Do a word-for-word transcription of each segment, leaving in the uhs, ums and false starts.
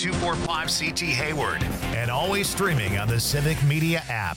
two four five C T Hayward. And always streaming on the Civic Media app.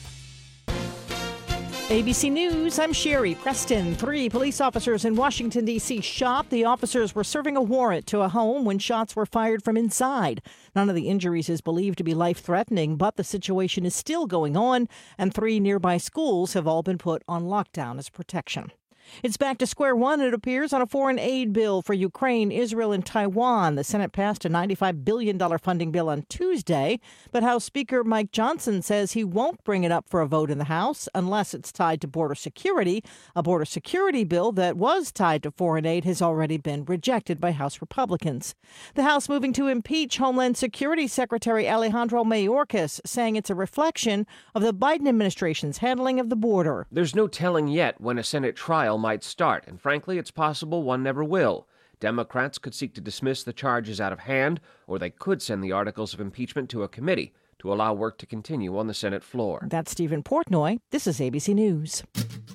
A B C News, I'm Sherry Preston. Three police officers in Washington, D C shot. The officers were serving a warrant to a home when shots were fired from inside. None of the injuries is believed to be life-threatening, but the situation is still going on, and three nearby schools have all been put on lockdown as protection. It's back to square one, it appears, on a foreign aid bill for Ukraine, Israel, and Taiwan. The Senate passed a ninety-five billion dollars funding bill on Tuesday, but House Speaker Mike Johnson says he won't bring it up for a vote in the House unless it's tied to border security. A border security bill that was tied to foreign aid has already been rejected by House Republicans. The House moving to impeach Homeland Security Secretary Alejandro Mayorkas, saying it's a reflection of the Biden administration's handling of the border. There's no telling yet when a Senate trial might start, and frankly, it's possible one never will. Democrats could seek to dismiss the charges out of hand, or they could send the articles of impeachment to a committee to allow work to continue on the Senate floor. That's Stephen Portnoy. This is A B C News.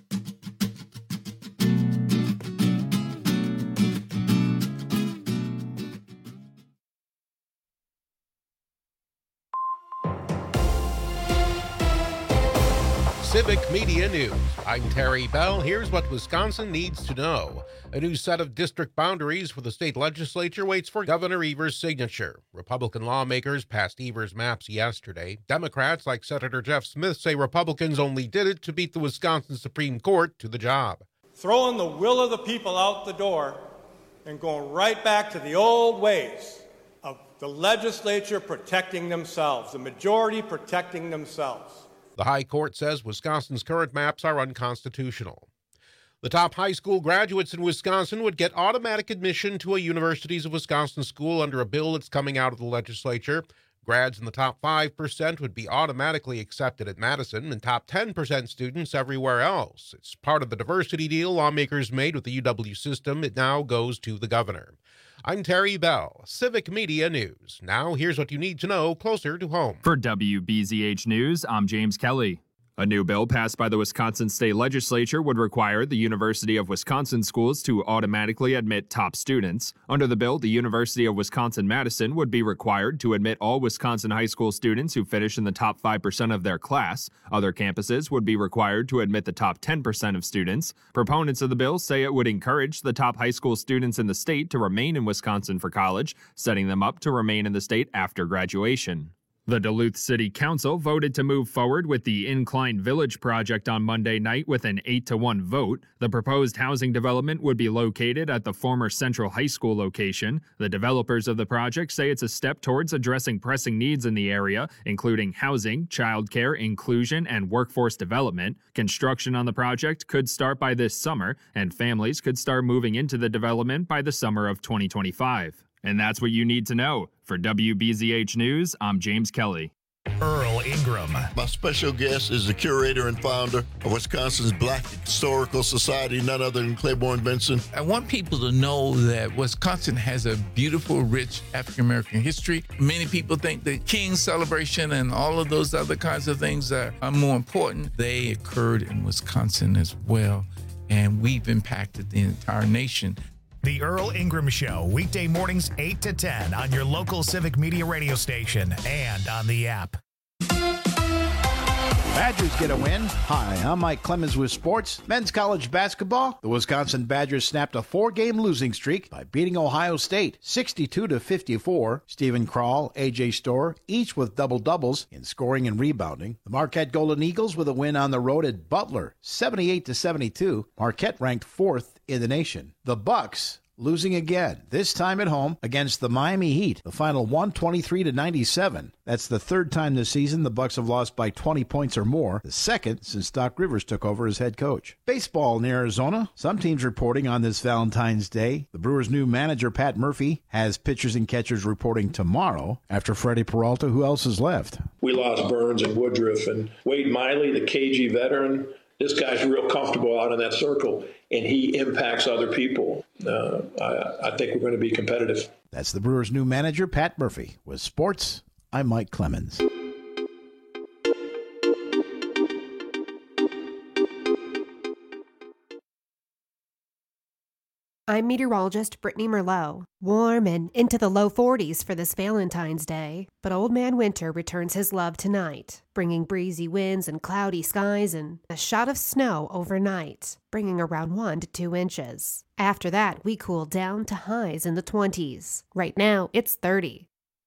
Civic Media News. I'm Terry Bell. Here's what Wisconsin needs to know. A new set of district boundaries for the state legislature waits for Governor Evers' signature. Republican lawmakers passed Evers' maps yesterday. Democrats, like Senator Jeff Smith, say Republicans only did it to beat the Wisconsin Supreme Court to the job. Throwing the will of the people out the door and going right back to the old ways of the legislature protecting themselves, the majority protecting themselves. The High Court says Wisconsin's current maps are unconstitutional. The top high school graduates in Wisconsin would get automatic admission to a Universities of Wisconsin school under a bill that's coming out of the legislature. Grads in the top five percent would be automatically accepted at Madison, and top ten percent students everywhere else. It's part of the diversity deal lawmakers made with the U W system. It now goes to the governor. I'm Terry Bell, Civic Media News. Now here's what you need to know closer to home. For W B Z H News, I'm James Kelly. A new bill passed by the Wisconsin State Legislature would require the University of Wisconsin schools to automatically admit top students. Under the bill, the University of Wisconsin-Madison would be required to admit all Wisconsin high school students who finish in the top five percent of their class. Other campuses would be required to admit the top ten percent of students. Proponents of the bill say it would encourage the top high school students in the state to remain in Wisconsin for college, setting them up to remain in the state after graduation. The Duluth City Council voted to move forward with the Incline Village project on Monday night with an eight to one vote. The proposed housing development would be located at the former Central High School location. The developers of the project say it's a step towards addressing pressing needs in the area, including housing, childcare, inclusion, and workforce development. Construction on the project could start by this summer, and families could start moving into the development by the summer of twenty twenty-five. And that's what you need to know. For W B Z H News, I'm James Kelly. Earl Ingram. My special guest is the curator and founder of Wisconsin's Black Historical Society, none other than Claiborne Benson. I want people to know that Wisconsin has a beautiful, rich African-American history. Many people think the King's celebration and all of those other kinds of things are, are more important. They occurred in Wisconsin as well, and we've impacted the entire nation. The Earl Ingram Show, weekday mornings eight to ten on your local Civic Media radio station and on the app. Badgers get a win. Hi, I'm Mike Clemens with sports. Men's college basketball. The Wisconsin Badgers snapped a four-game losing streak by beating Ohio State sixty-two to fifty-four. Stephen Krall, A J Storr, each with double-doubles in scoring and rebounding. The Marquette Golden Eagles with a win on the road at Butler, seventy-eight to seventy-two. Marquette ranked fourth in the nation. The Bucks losing again, this time at home against the Miami Heat. The final one twenty-three to ninety-seven. That's the third time this season the Bucks have lost by twenty points or more, the second since Doc Rivers took over as head coach. Baseball in Arizona. Some teams reporting on this Valentine's Day. The Brewers' new manager, Pat Murphy, has pitchers and catchers reporting tomorrow. After Freddie Peralta, who else is left? We lost Burns and Woodruff, and Wade Miley, the K G veteran. This guy's real comfortable out in that circle, and he impacts other people. Uh, I, I think we're going to be competitive. That's the Brewers' new manager, Pat Murphy. With sports, I'm Mike Clemens. I'm meteorologist Brittany Merlot. Warm and into the low forties for this Valentine's Day, but Old Man Winter returns his love tonight, bringing breezy winds and cloudy skies and a shot of snow overnight, bringing around one to two inches. After that, we cool down to highs in the twenties. Right now, it's thirty.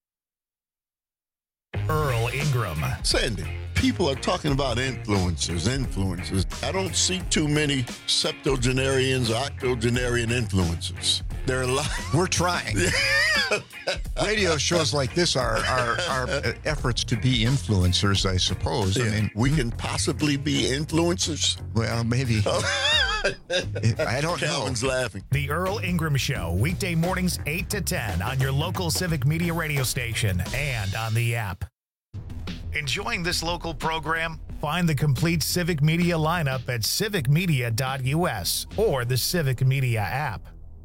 Earl Ingram. Sandy, people are talking about influencers, influencers. I don't see too many septuagenarians or octogenarian influencers. There are a lot. We're trying. Radio shows like this are, are, are efforts to be influencers, I suppose. Yeah. I mean, we can possibly be influencers. Well, maybe. I don't know. Calvin's laughing. The Earl Ingram Show, weekday mornings eight to ten on your local Civic Media radio station and on the app. Enjoying this local program? Find the complete Civic Media lineup at civic media dot u s or the Civic Media app.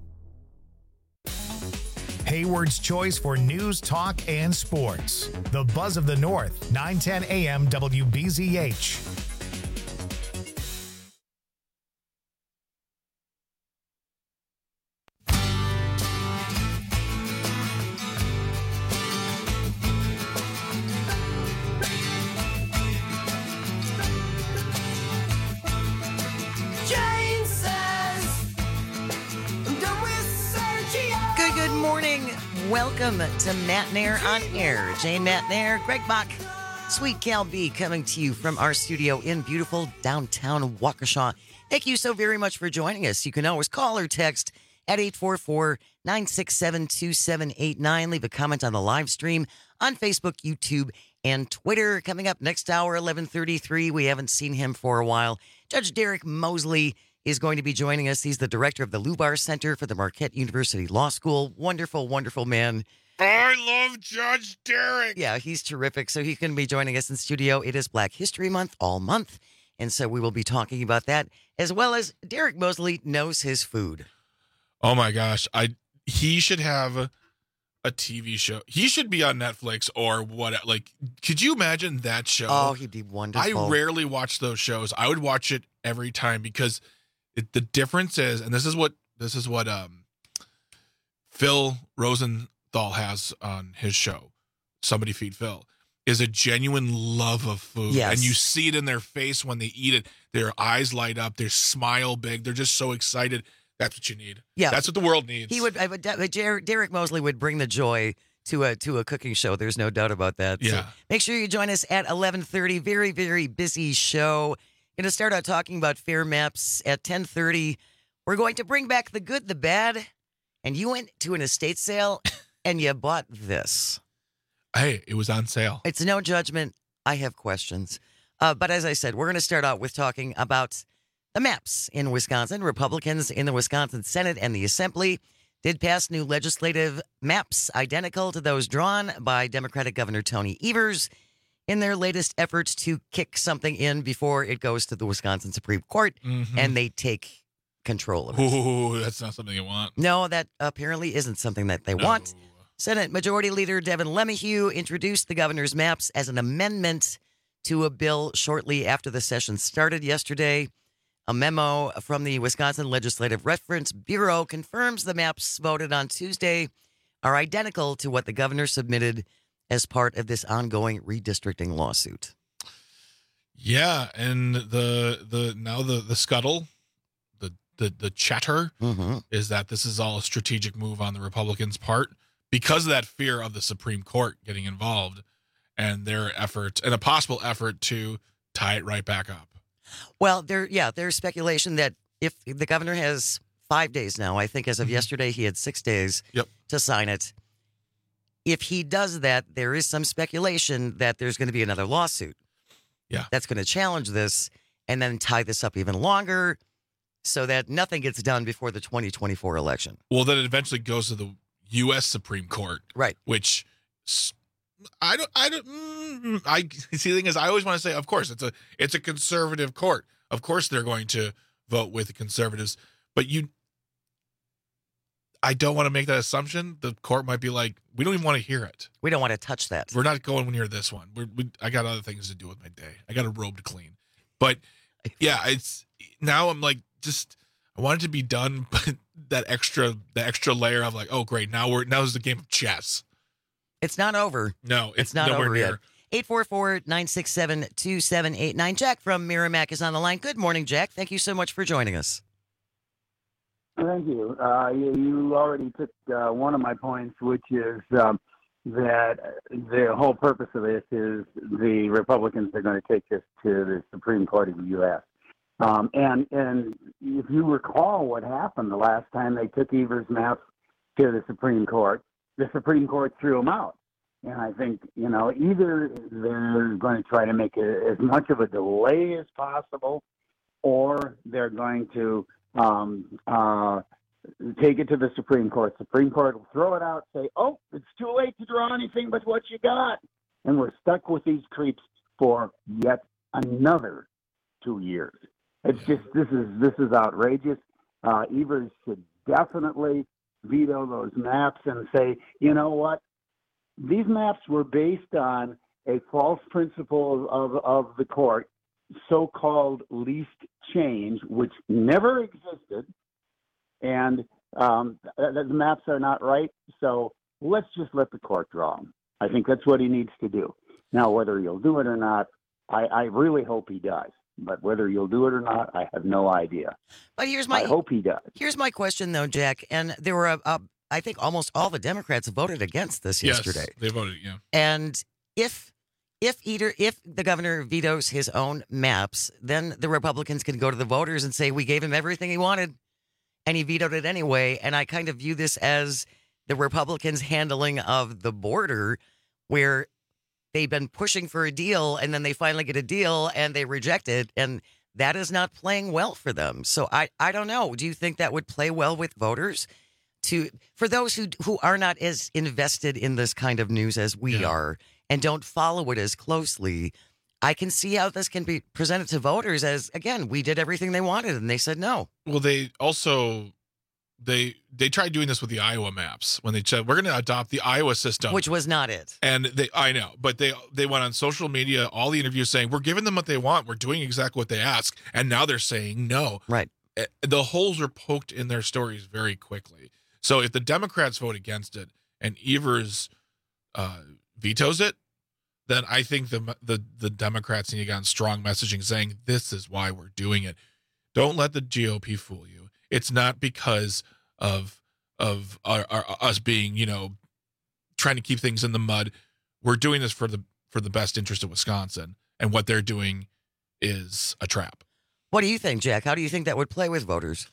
Hayward's choice for news, talk, and sports. The Buzz of the North, nine ten a m W B Z H. Welcome to Matt Nair on Air. Jane Matt Nair, Greg Bach, Sweet Cal B coming to you from our studio in beautiful downtown Waukesha. Thank you so very much for joining us. You can always call or text at eight four four, nine six seven, two seven eight nine. Leave a comment on the live stream on Facebook, YouTube, and Twitter. Coming up next hour, eleven thirty-three. We haven't seen him for a while. Judge Derek Mosley is going to be joining us. He's the director of the Lubar Center for the Marquette University Law School. Wonderful, wonderful man. I love Judge Derek. Yeah, he's terrific. So he's going to be joining us in studio. It is Black History Month all month. And so we will be talking about that, as well as Derek Mosley knows his food. Oh, my gosh. I He should have a, a T V show. He should be on Netflix or what. Like, could you imagine that show? Oh, he'd be wonderful. I rarely watch those shows. I would watch it every time because it, the difference is, and this is what this is what um, Phil Rosenthal has on his show, Somebody Feed Phil, is a genuine love of food. Yes. And you see it in their face when they eat it. Their eyes light up. They smile big. They're just so excited. That's what you need. Yeah. That's what the world needs. He would, I would Derek Mosley would bring the joy to a to a cooking show. There's no doubt about that. Yeah. So make sure you join us at eleven thirty. Very, very busy show. Going to start out talking about fare maps at ten thirty. We're going to bring back the good, the bad, and you went to an estate sale and you bought this. Hey, it was on sale. It's no judgment. I have questions. Uh, but as I said, we're going to start out with talking about the maps in Wisconsin. Republicans in the Wisconsin Senate and the Assembly did pass new legislative maps identical to those drawn by Democratic Governor Tony Evers in their latest efforts to kick something in before it goes to the Wisconsin Supreme Court Mm-hmm. and they take control of it. Ooh, that's not something you want. No, that apparently isn't something that they No. want. Senate Majority Leader Devin LeMahieu introduced the governor's maps as an amendment to a bill shortly after the session started yesterday. A memo from the Wisconsin Legislative Reference Bureau confirms the maps voted on Tuesday are identical to what the governor submitted as part of this ongoing redistricting lawsuit. Yeah, and the the now the the scuttle, the the the chatter Mm-hmm. is that this is all a strategic move on the Republicans' part because of that fear of the Supreme Court getting involved and their effort and a possible effort to tie it right back up. Well, there, yeah, there's speculation that if the governor has five days now, I think as of Mhm. yesterday, he had six days Yep. to sign it. If he does that, there is some speculation that there's going to be another lawsuit. Yeah. That's going to challenge this and then tie this up even longer so that nothing gets done before the twenty twenty-four election. Well, then it eventually goes to the U S Supreme Court, Right. which s- I don't, I don't, mm, I see. The thing is, I always want to say, of course, it's a, it's a conservative court. Of course, they're going to vote with the conservatives, but you, I don't want to make that assumption. The court might be like, we don't even want to hear it. We don't want to touch that. We're not going near this one. We're, we, I got other things to do with my day. I got a robe to clean, but yeah, it's now I'm like, just, I want it to be done, but that extra that extra layer of like, oh great, now we're now is the game of chess. It's not over. No, it's, it's not nowhere over near. yet. eight four four, nine six seven, two seven eight nine. Jack from Merrimack is on the line. Good morning, Jack. Thank you so much for joining us. Thank you. Uh, you, you already took uh, one of my points, which is um, that the whole purpose of this is the Republicans are going to take this to the Supreme Court of the U S Um, and and if you recall what happened the last time they took Evers' maps to the Supreme Court, the Supreme Court threw them out. And I think, you know, either they're going to try to make it as much of a delay as possible, or they're going to um, uh, take it to the Supreme Court. Supreme Court will throw it out, say, oh, it's too late to draw anything but what you got. And we're stuck with these creeps for yet another two years. It's just, this is this is outrageous. Uh, Evers should definitely veto those maps and say, you know what? These maps were based on a false principle of, of the court, so-called least change, which never existed, and um, th- the maps are not right, so let's just let the court draw them. I think that's what he needs to do. Now, whether he'll do it or not, I, I really hope he does. But whether you'll do it or not, I have no idea. But here's my I hope he does. Here's my question, though, Jack. And there were, a, a, I think, almost all the Democrats voted against this Yes, yesterday. they voted, yeah. And if if either if the governor vetoes his own maps, then the Republicans can go to the voters and say we gave him everything he wanted, and he vetoed it anyway. And I kind of view this as the Republicans' handling of the border, where they've been pushing for a deal, and then they finally get a deal, and they reject it, and that is not playing well for them. So I, I don't know. Do you think that would play well with voters? To for those who who are not as invested in this kind of news as we Yeah. are and don't follow it as closely, I can see how this can be presented to voters as, again, we did everything they wanted, and they said no. Well, they also they they tried doing this with the Iowa maps when they said we're going to adopt the Iowa system, Which was not it. and they I know, but they they went on social media, all the interviews saying we're giving them what they want, we're doing exactly what they ask, and now they're saying no. Right. Eh, The holes are poked in their stories very quickly. So if the Democrats vote against it and Evers uh, vetoes it, then I think the the the Democrats need to get on strong messaging saying this is why we're doing it. Don't let the G O P fool you. It's not because of of our, our, us being, you know, trying to keep things in the mud. We're doing this for the for the best interest of Wisconsin, and what they're doing is a trap. What do you think, Jack? How do you think that would play with voters?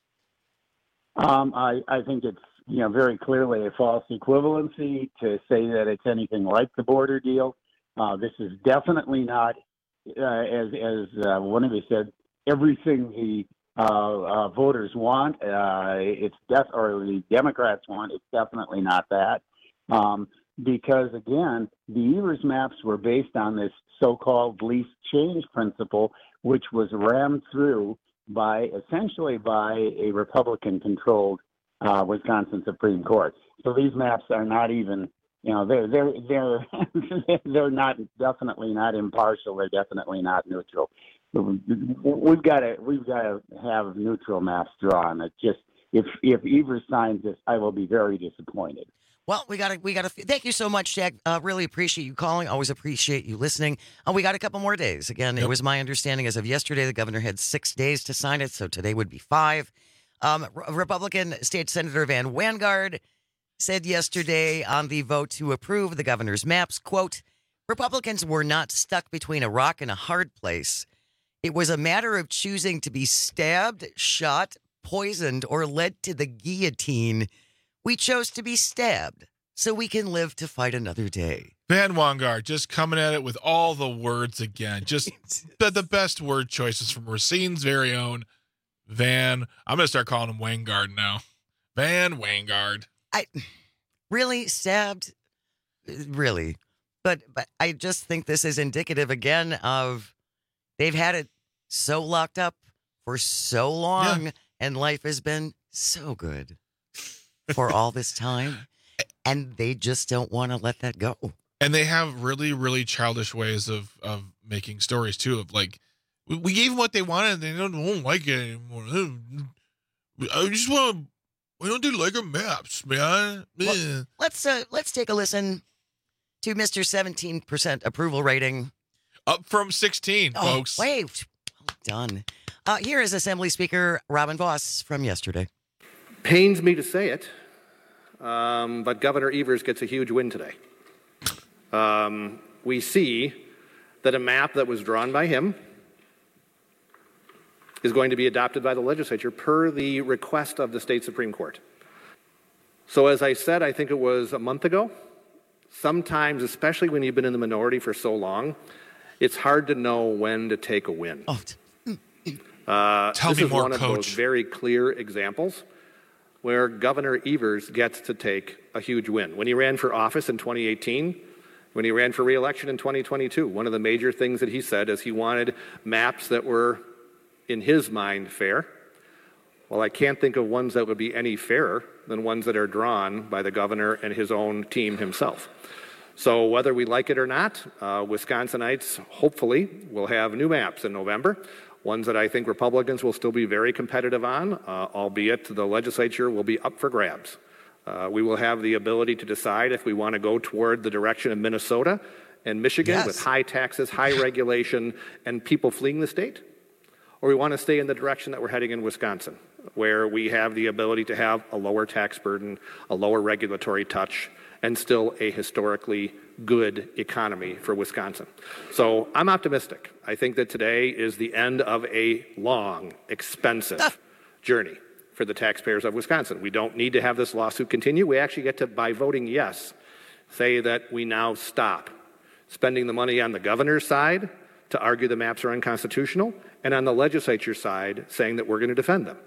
Um, I, I think it's, you know, very clearly a false equivalency to say that it's anything like the border deal. Uh, this is definitely not, uh, as as uh, one of you said, everything the uh, uh, voters want. Uh, it's def- or the Democrats want. It's definitely not that, um, because again, the Evers maps were based on this so-called least change principle, which was rammed through by essentially by a Republican-controlled uh, Wisconsin Supreme Court. So these maps are not even, you know, they're they're they're they're not definitely not impartial. They're definitely not neutral. We've got to we've got to have neutral maps drawn. It just if if Evers signs this, I will be very disappointed. Well, we got to, we got to, thank you so much, Jack. Uh, really appreciate you calling. Always appreciate you listening. Uh, we got a couple more days. Again, Yep. It was my understanding as of yesterday, the governor had six days to sign it, so today would be five. Um, Re- Republican State Senator Van Wangard said yesterday on the vote to approve the governor's maps, quote, Republicans were not stuck between a rock and a hard place. It was a matter of choosing to be stabbed, shot, poisoned, or led to the guillotine. We chose to be stabbed so we can live to fight another day. Van Wangard just coming at it with all the words again. Just the, the best word choices from Racine's very own Van. I'm going to start calling him Wangard now. Van Wangard. I really stabbed, really. But but I just think this is indicative again of they've had it so locked up for so long, Yeah. and life has been so good for all this time, and they just don't want to let that go. And they have really, really childish ways of, of making stories, too, of like, we, we gave them what they wanted, and they don't, won't like it anymore. I just want to. We don't do Lego maps, man. Well, let's uh, let's take a listen to Mister seventeen percent approval rating. Up from sixteen, oh, folks. Wait, well done. Uh, here is Assembly Speaker Robin Vos from yesterday. Pains me to say it, um, but Governor Evers gets a huge win today. Um, we see that a map that was drawn by him is going to be adopted by the legislature per the request of the state Supreme Court. So as I said, I think it was a month ago, sometimes, especially when you've been in the minority for so long, it's hard to know when to take a win. Oh. Uh, Tell this me is more, one of Coach. those very clear examples where Governor Evers gets to take a huge win. When he ran for office in twenty eighteen, when he ran for re-election in twenty twenty-two, one of the major things that he said is he wanted maps that were, in his mind, fair. Well, I can't think of ones that would be any fairer than ones that are drawn by the governor and his own team himself. So whether we like it or not, uh, Wisconsinites hopefully will have new maps in November, ones that I think Republicans will still be very competitive on, uh, albeit the legislature will be up for grabs. Uh, we will have the ability to decide if we want to go toward the direction of Minnesota and Michigan Yes. with high taxes, high regulation, and people fleeing the state, or we want to stay in the direction that we're heading in Wisconsin, where we have the ability to have a lower tax burden, a lower regulatory touch, and still a historically good economy for Wisconsin. So I'm optimistic. I think that today is the end of a long, expensive ah. journey for the taxpayers of Wisconsin. We don't need to have this lawsuit continue. We actually get to, by voting yes, say that we now stop spending the money on the governor's side to argue the maps are unconstitutional, and on the legislature side saying that we're going to defend them.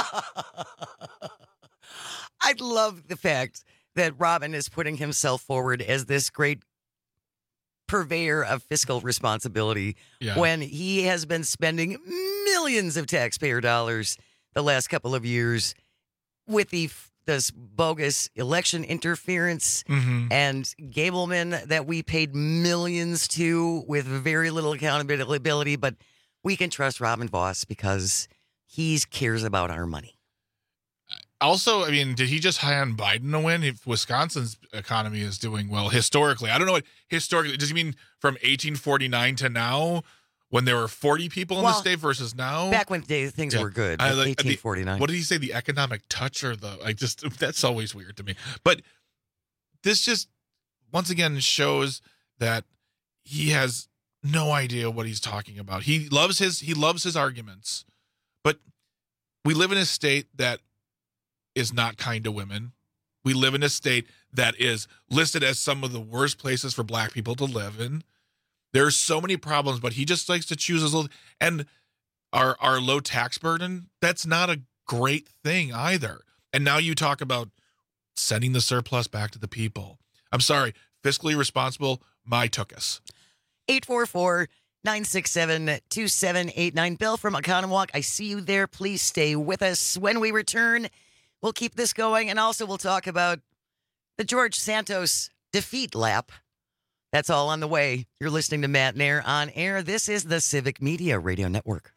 I love the fact that Robin is putting himself forward as this great purveyor of fiscal responsibility Yeah. when he has been spending millions of taxpayer dollars the last couple of years with the this bogus election interference Mhm. and Gableman that we paid millions to with very little accountability, but we can trust Robin Vos because he cares about our money. Also, I mean, did he just hand Biden a win? If Wisconsin's economy is doing well historically, I don't know what historically does he mean from eighteen forty-nine to now, when there were forty people in Well, the state versus now. Back when they, things Yeah. were good, I like like- eighteen forty-nine. The, what did he say? The economic touch or the like? Just that's always weird to me. But this just once again shows that he has no idea what he's talking about. He loves his he loves his arguments, but we live in a state that is not kind to women. We live in a state that is listed as some of the worst places for black people to live in. There's so many problems, but he just likes to choose his little, and our our low tax burden, that's not a great thing either. And now you talk about sending the surplus back to the people. I'm sorry, fiscally responsible, my took us. eight four four, nine six seven, two seven eight nine. Bill from Oconomowoc, I see you there. Please stay with us. When we return, we'll keep this going, and also we'll talk about the George Santos defeat lap. That's all on the way. You're listening to Matt Nair on air. This is the Civic Media Radio Network.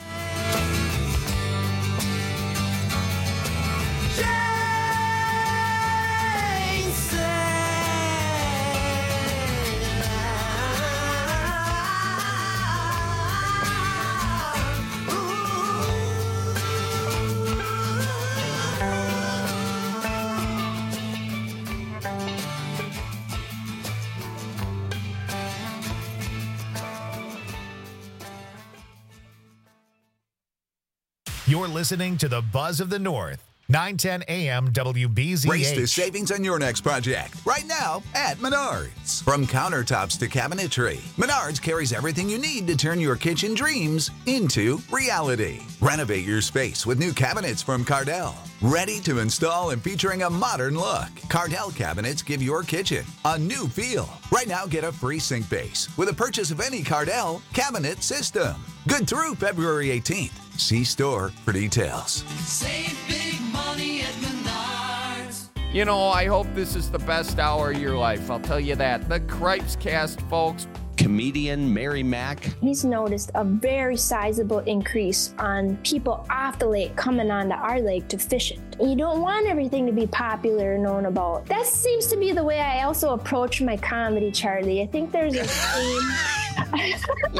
You're listening to the Buzz of the North, nine ten A M W B Z H. Race the savings on your next project right now at Menards. From countertops to cabinetry, Menards carries everything you need to turn your kitchen dreams into reality. Renovate your space with new cabinets from Cardell. Ready to install and featuring a modern look. Cardell cabinets give your kitchen a new feel. Right now, get a free sink base with a purchase of any Cardell cabinet system. Good through February eighteenth. See store for details. Save big money at Menards. You know, I hope this is the best hour of your life. I'll tell you that. The Cripes Cast, folks. comedian Mary Mack. He's noticed a very sizable increase on people off the lake coming onto our lake to fish it. You don't want everything to be popular and known about. That seems to be the way I also approach my comedy, Charlie. I think there's a theme.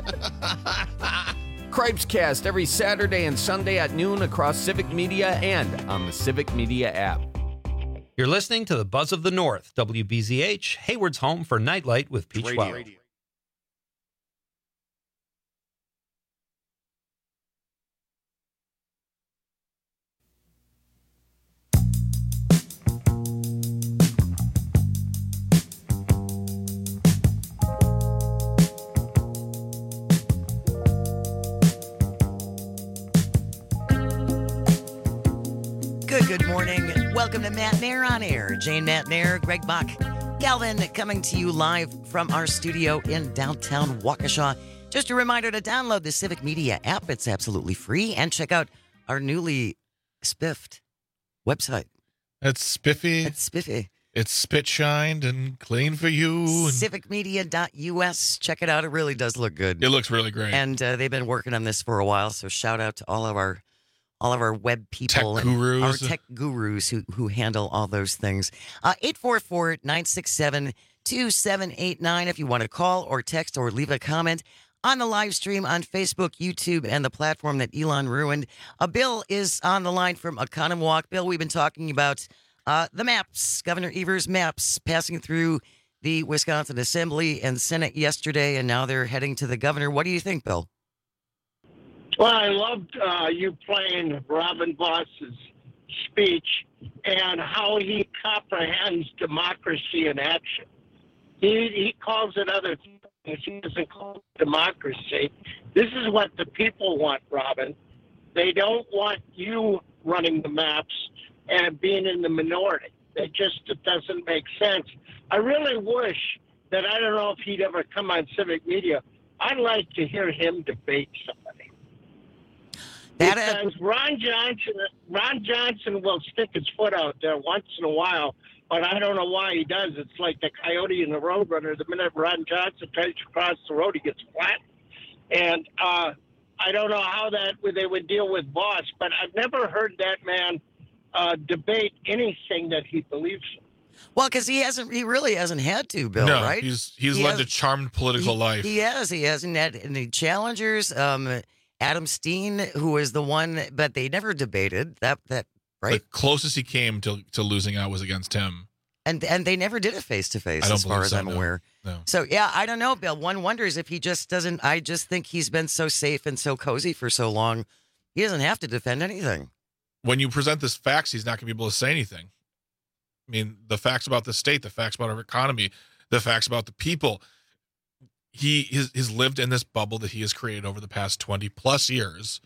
Cripescast every Saturday and Sunday at noon across Civic Media and on the Civic Media app. You're listening to the Buzz of the North, W B Z H, Hayward's home for Nightlight with Peach Radio. Wild. Good, good morning. Welcome to Matt Mayer on Air. Jane Matt Mayer, Greg Bach, Galvin coming to you live from our studio in downtown Waukesha. Just a reminder to download the Civic Media app. It's absolutely free. And check out our newly spiffed website. It's spiffy. It's spiffy. It's spit shined and clean for you. And civic media dot U S. Check it out. It really does look good. it looks really great. And uh, they've been working on this for a while. So shout out to all of our all of our web people Tech and gurus. our tech gurus who, who handle all those things. Uh, eight four four, nine six seven, two seven eight nine if you want to call or text or leave a comment on the live stream on Facebook, YouTube, and the platform that Elon ruined. Uh, Bill is on the line from Oconomowoc. Bill, we've been talking about uh, the maps, Governor Evers' maps passing through the Wisconsin Assembly and Senate yesterday, and now they're heading to the governor. What do you think, Bill? Well, I loved uh, you playing Robin Voss's speech and how he comprehends democracy in action. He, he calls it other things. He doesn't call it democracy. This is what the people want, Robin. They don't want you running the maps and being in the minority. It just it doesn't make sense. I really wish that, I don't know if he'd ever come on Civic Media. I'd like to hear him debate somebody. That, because Ron Johnson, Ron Johnson will stick his foot out there once in a while, but I don't know why he does. It's like the coyote and the roadrunner. The minute Ron Johnson tries to cross the road, he gets flat. And uh, I don't know how that they would deal with Voss, but I've never heard that man uh, debate anything that he believes in. Well, because he hasn't, he really hasn't had to, Bill, no, right? he's he's He led has- a charmed political he, life. He has. He hasn't had any challengers. Um, Adam Steen, who was the one, but they never debated that. That right? The closest he came to to losing out was against him. And and they never did a face to I face, don't as far believe as so, I'm no. aware. No. So yeah, I don't know, Bill. One wonders if he just doesn't. I just think he's been so safe and so cozy for so long, he doesn't have to defend anything. When you present this facts, he's not going to be able to say anything. I mean, the facts about the state, the facts about our economy, the facts about the people. He has, has lived in this bubble that he has created over the past twenty plus years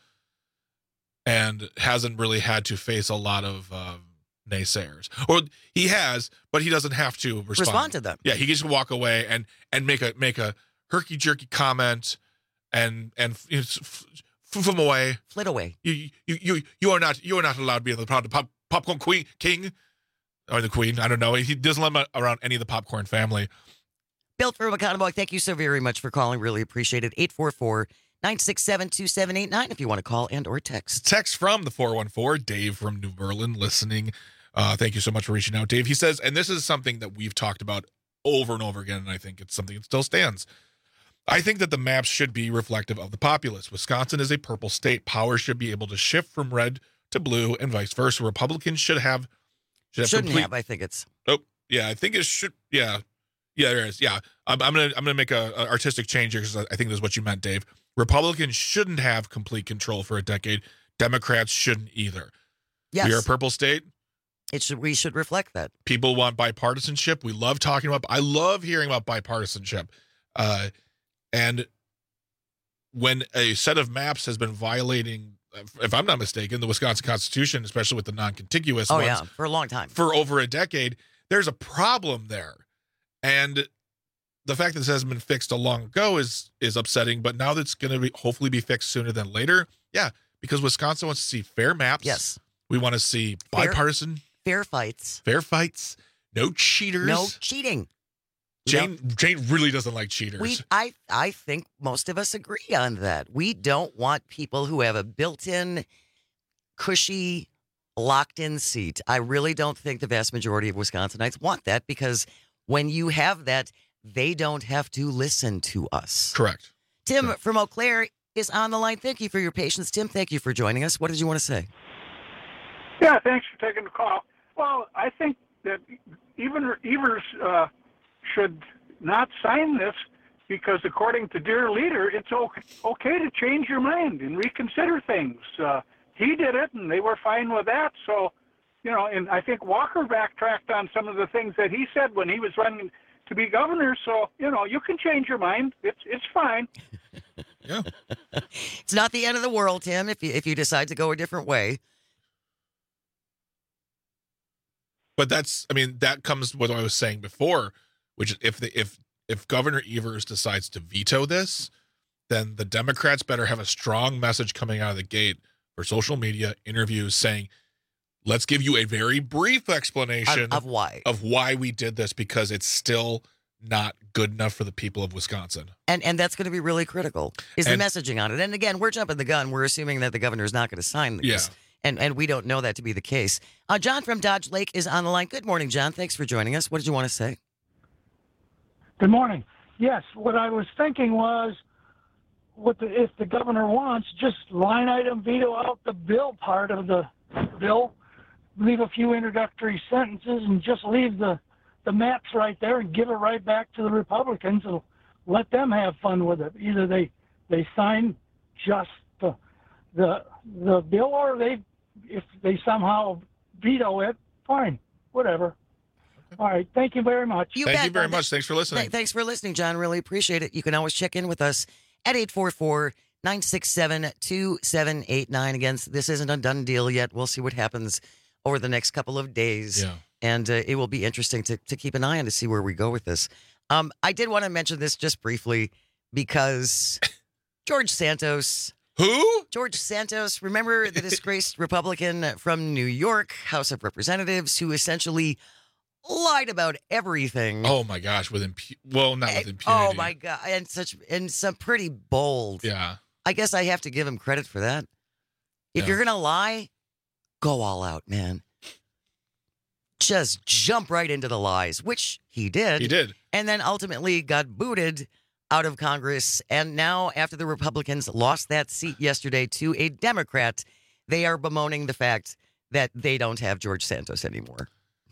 and hasn't really had to face a lot of uh, naysayers. Or he has, but he doesn't have to respond, Respond to them. Yeah, he can just walk away and and make a make a herky jerky comment and and you know, f- f- from away. Flit away. You you you you are not you are not allowed to be in the pop, pop, popcorn queen king or the queen. I don't know. He doesn't let him around any of the popcorn family. Bill from Oconomowoc, thank you so very much for calling. Really appreciate it. eight four four, nine six seven, two seven eight nine if you want to call and or text. Text from the four one four, Dave from New Berlin, listening. Uh, thank you so much for reaching out, Dave. He says, and this is something that we've talked about over and over again, and I think it's something that still stands. I think that the maps should be reflective of the populace. Wisconsin is a purple state. Power should be able to shift from red to blue and vice versa. Republicans should have should have Shouldn't complete, have, I think it's. Oh, yeah, I think it should. Yeah, yeah, there is. Yeah, I'm, I'm gonna I'm gonna make a, a artistic change here because I think this is what you meant, Dave. Republicans shouldn't have complete control for a decade. Democrats shouldn't either. Yes. We are a purple state. It should. We should reflect that. People want bipartisanship. We love talking about. I love hearing about bipartisanship. Uh, and when a set of maps has been violating, if I'm not mistaken, the Wisconsin Constitution, especially with the non-contiguous Oh ones, yeah, for a long time. for over a decade, there's a problem there. And the fact that this hasn't been fixed a long ago is is upsetting, but now that's going to be hopefully be fixed sooner than later. Yeah, because Wisconsin wants to see fair maps. Yes. We want to see Fair- bipartisan, Fair fights. fair fights, no cheaters. No cheating. Jane Jane really doesn't like cheaters. We, I, I think most of us agree on that. We don't want people who have a built-in, cushy, locked-in seat. I really don't think the vast majority of Wisconsinites want that, because when you have that, they don't have to listen to us. Correct. Tim Correct. from Eau Claire is on the line. Thank you for your patience, Tim. Thank you for joining us. What did you want to say? Yeah, thanks for taking the call. Well, I think that even Evers uh, should not sign this, because according to Dear Leader, it's okay, okay to change your mind and reconsider things. Uh, he did it, and they were fine with that. So, you know, and I think Walker backtracked on some of the things that he said when he was running to be governor. So, you know, you can change your mind. It's it's fine. Yeah. It's not the end of the world, Tim, if you, if you decide to go a different way. But that's, I mean, that comes to what I was saying before, which is if the, if if Governor Evers decides to veto this, then the Democrats better have a strong message coming out of the gate for social media interviews saying, let's give you a very brief explanation of, of why of why we did this, because it's still not good enough for the people of Wisconsin. And and that's going to be really critical, is and, the messaging on it. And again, we're jumping the gun. We're assuming that the governor is not going to sign this. Yeah. And and we don't know that to be the case. Uh, John from Dodge Lake is on the line. Good morning, John. Thanks for joining us. What did you want to say? Good morning. Yes, what I was thinking was, what the, if the governor wants, just line item veto out the bill part of the bill, leave a few introductory sentences, and just leave the, the maps right there and give it right back to the Republicans and let them have fun with it. Either they they sign just the the the bill, or they if they somehow veto it, fine, whatever. All right. Thank you very much. You Thank bet. you very much. Thanks for listening. Th- thanks for listening, John. Really appreciate it. You can always check in with us at eight four four, nine six seven, two seven eight nine. Again, this isn't a done deal yet. We'll see what happens over the next couple of days. Yeah. And uh, it will be interesting to, to keep an eye on to see where we go with this. Um, I did want to mention this just briefly because George Santos. Who? George Santos. Remember the disgraced Republican from New York, House of Representatives, who essentially lied about everything. Oh my gosh, with impu- well, not with And- impunity. Oh my god, and such and some pretty bold. Yeah. I guess I have to give him credit for that. If Yeah. you're gonna lie, go all out, man. Just jump right into the lies, which he did. He did. And then ultimately got booted out of Congress. And now, after the Republicans lost that seat yesterday to a Democrat, they are bemoaning the fact that they don't have George Santos anymore.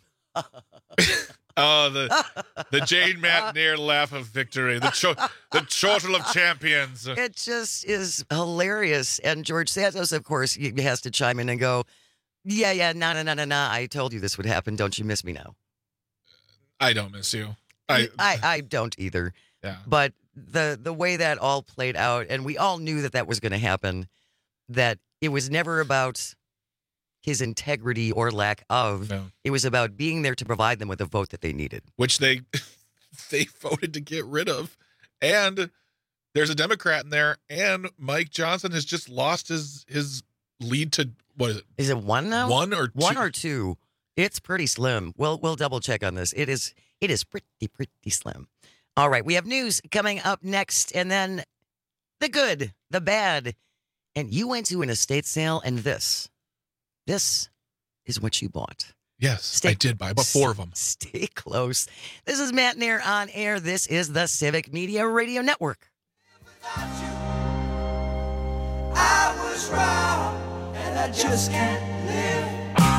Oh, the the Jane McNair laugh of victory, the cho- the chortle of champions. It just is hilarious. And George Santos, of course, he has to chime in and go, yeah, yeah, nah, nah, nah, nah, nah. I told you this would happen. Don't you miss me now? I don't miss you. I I, I don't either. Yeah. But the the way that all played out, and we all knew that that was going to happen, that it was never about his integrity or lack of. No. It was about being there to provide them with a vote that they needed. Which they they voted to get rid of. And there's a Democrat in there, and Mike Johnson has just lost his his lead to, what is it? Is it one now? One or two? One or two. It's pretty slim. We'll we'll double check on this. It is it is pretty pretty slim. All right, we have news coming up next, and then the good, the bad, and you went to an estate sale, and this, this is what you bought. Yes, Stay, I did buy about four of them. Stay close. This is Matt Nair on air. This is the Civic Media Radio Network. I was wrong, and I just can't live.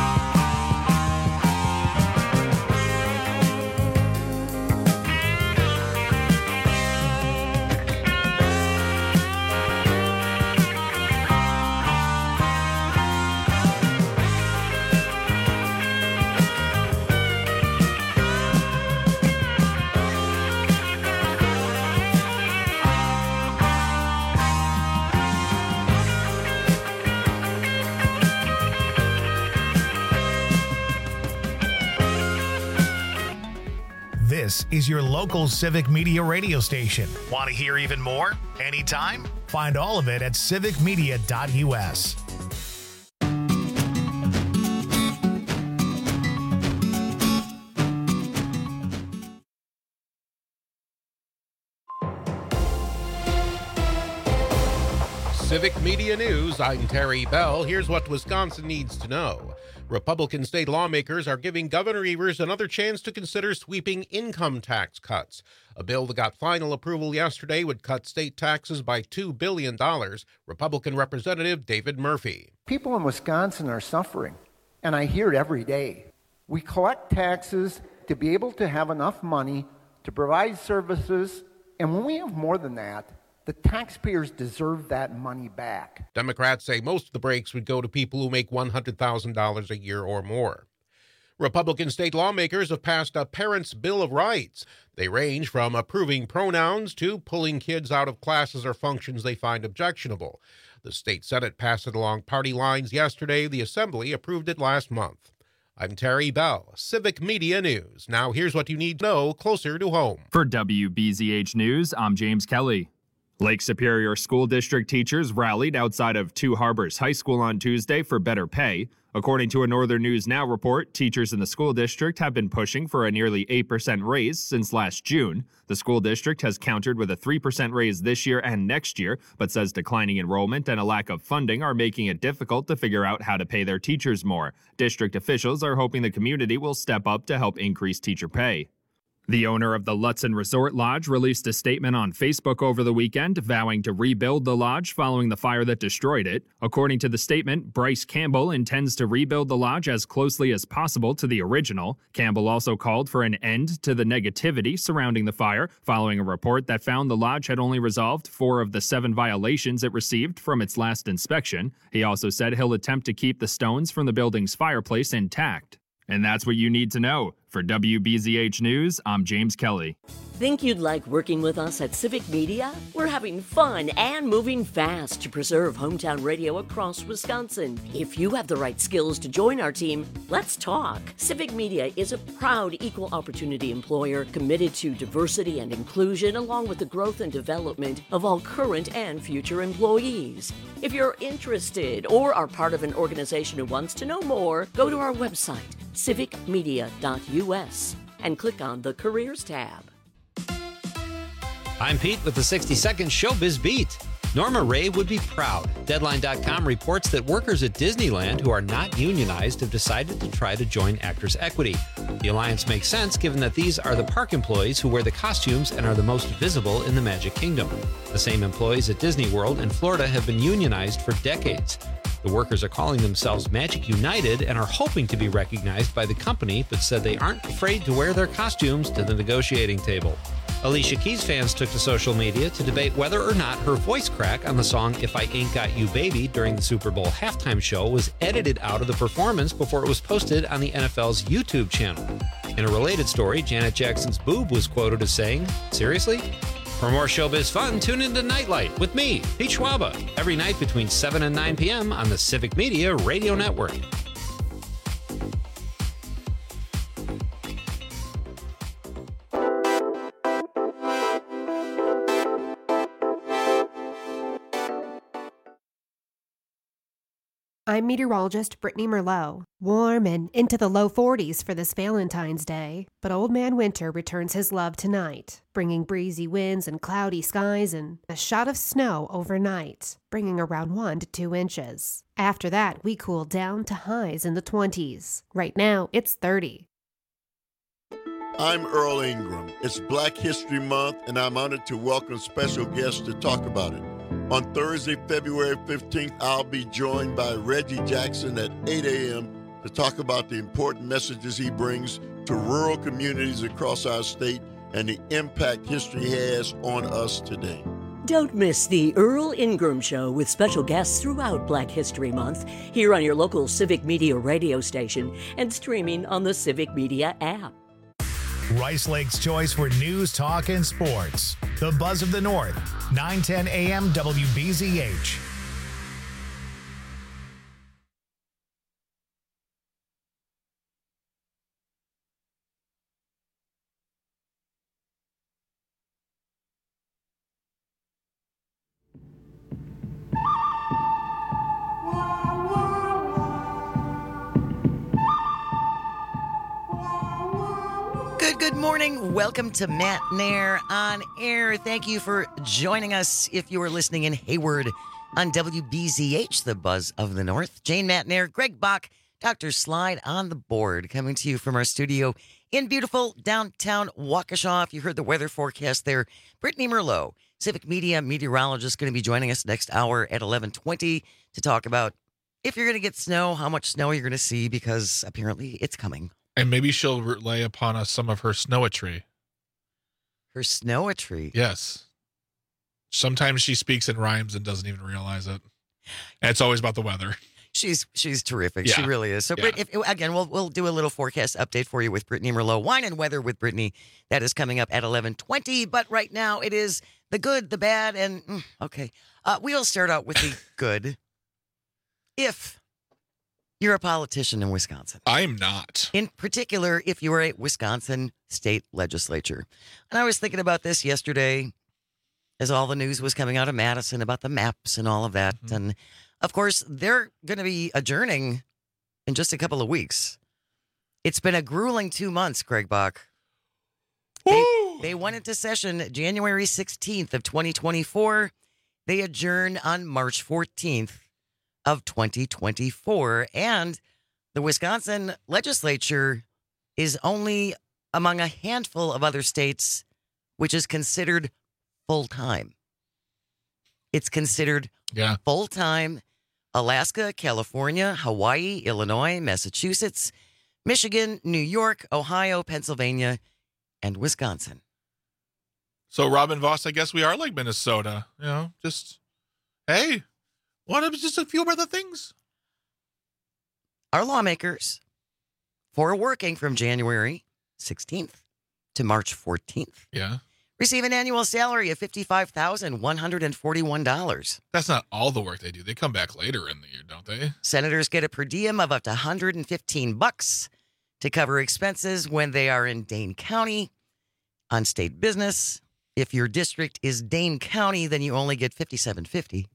This is your local Civic Media radio station. Want to hear even more? Anytime? Find all of it at civic media dot U S. Civic Media News, I'm Terry Bell. Here's what Wisconsin needs to know. Republican state lawmakers are giving Governor Evers another chance to consider sweeping income tax cuts. A bill that got final approval yesterday would cut state taxes by two billion dollars. Republican Representative David Murphy. People in Wisconsin are suffering, and I hear it every day. We collect taxes to be able to have enough money to provide services, and when we have more than that, the taxpayers deserve that money back. Democrats say most of the breaks would go to people who make one hundred thousand dollars a year or more. Republican state lawmakers have passed a Parents' Bill of Rights. They range from approving pronouns to pulling kids out of classes or functions they find objectionable. The state Senate passed it along party lines yesterday. The Assembly approved it last month. I'm Terry Bell, Civic Media News. Now here's what you need to know closer to home. For W B Z H News, I'm James Kelly. Lake Superior School District teachers rallied outside of Two Harbors High School on Tuesday for better pay. According to a Northern News Now report, teachers in the school district have been pushing for a nearly eight percent raise since last June. The school district has countered with a three percent raise this year and next year, but says declining enrollment and a lack of funding are making it difficult to figure out how to pay their teachers more. District officials are hoping the community will step up to help increase teacher pay. The owner of the Lutzen Resort Lodge released a statement on Facebook over the weekend vowing to rebuild the lodge following the fire that destroyed it. According to the statement, Bryce Campbell intends to rebuild the lodge as closely as possible to the original. Campbell also called for an end to the negativity surrounding the fire, following a report that found the lodge had only resolved four of the seven violations it received from its last inspection. He also said he'll attempt to keep the stones from the building's fireplace intact. And that's what you need to know. For W B Z H News, I'm James Kelly. Think you'd like working with us at Civic Media? We're having fun and moving fast to preserve hometown radio across Wisconsin. If you have the right skills to join our team, let's talk. Civic Media is a proud equal opportunity employer committed to diversity and inclusion, along with the growth and development of all current and future employees. If you're interested or are part of an organization who wants to know more, go to our website, civic media dot U S, and click on the Careers tab. I'm Pete with the sixty second Showbiz Beat. Norma Ray would be proud. Deadline dot com reports that workers at Disneyland who are not unionized have decided to try to join Actors Equity. The alliance makes sense given that these are the park employees who wear the costumes and are the most visible in the Magic Kingdom. The same employees at Disney World in Florida have been unionized for decades. The workers are calling themselves Magic United and are hoping to be recognized by the company, but said they aren't afraid to wear their costumes to the negotiating table. Alicia Keys fans took to social media to debate whether or not her voice crack on the song If I Ain't Got You Baby during the Super Bowl halftime show was edited out of the performance before it was posted on the N F L's YouTube channel. In a related story, Janet Jackson's boob was quoted as saying, "Seriously?" For more showbiz fun, tune into Nightlight with me, Pete Schwaba, every night between seven and nine p.m. on the Civic Media Radio Network. I'm meteorologist Brittany Merlot. Warm and into the low forties for this Valentine's Day, but Old Man Winter returns his love tonight, bringing breezy winds and cloudy skies and a shot of snow overnight, bringing around one to two inches. After that, we cool down to highs in the twenties. Right now, it's thirty. I'm Earl Ingram. It's Black History Month, and I'm honored to welcome special guests to talk about it. On Thursday, February fifteenth, I'll be joined by Reggie Jackson at eight a.m. to talk about the important messages he brings to rural communities across our state and the impact history has on us today. Don't miss the Earl Ingram Show with special guests throughout Black History Month here on your local Civic Media radio station and streaming on the Civic Media app. Rice Lake's choice for news, talk, and sports. The Buzz of the North, nine ten a.m. W B Z H. Good, good morning. Welcome to Matt Nair on Air. Thank you for joining us if you are listening in Hayward, on W B Z H, the buzz of the North. Jane Matnair, Greg Bach, Doctor Slide on the board, coming to you from our studio in beautiful downtown Waukesha. If you heard the weather forecast there, Brittany Merlot, Civic Media meteorologist, going to be joining us next hour at eleven twenty to talk about if you're going to get snow, how much snow you're going to see, because apparently it's coming. And maybe she'll lay upon us some of her snowetry. Her snowetry? Yes. Sometimes she speaks in rhymes and doesn't even realize it. And it's always about the weather. She's she's terrific. Yeah. She really is. So, Yeah. Britt, if, again, we'll we'll do a little forecast update for you with Brittany Merlot. Wine and Weather with Brittany. That is coming up at eleven twenty. But right now, it is the good, the bad, and mm, okay. Uh, we'll start out with the good. If you're a politician in Wisconsin, I'm not. In particular, if you are a Wisconsin state legislature, and I was thinking about this yesterday, as all the news was coming out of Madison about the maps and all of that, mm-hmm. and. Of course, they're going to be adjourning in just a couple of weeks. It's been a grueling two months, Greg Bach. They, they went into session January sixteenth of twenty twenty-four. They adjourn on March fourteenth of twenty twenty-four. And the Wisconsin legislature is only among a handful of other states which is considered full-time. It's considered yeah. full-time. Alaska, California, Hawaii, Illinois, Massachusetts, Michigan, New York, Ohio, Pennsylvania, and Wisconsin. So, Robin Voss, I guess we are like Minnesota. You know, just, hey, what if just a few other things? Our lawmakers, for working from January sixteenth to March fourteenth, yeah, receive an annual salary of fifty-five thousand one hundred forty-one dollars. That's not all the work they do. They come back later in the year, don't they? Senators get a per diem of up to one hundred fifteen bucks to cover expenses when they are in Dane County on state business. If your district is Dane County, then you only get fifty-seven fifty.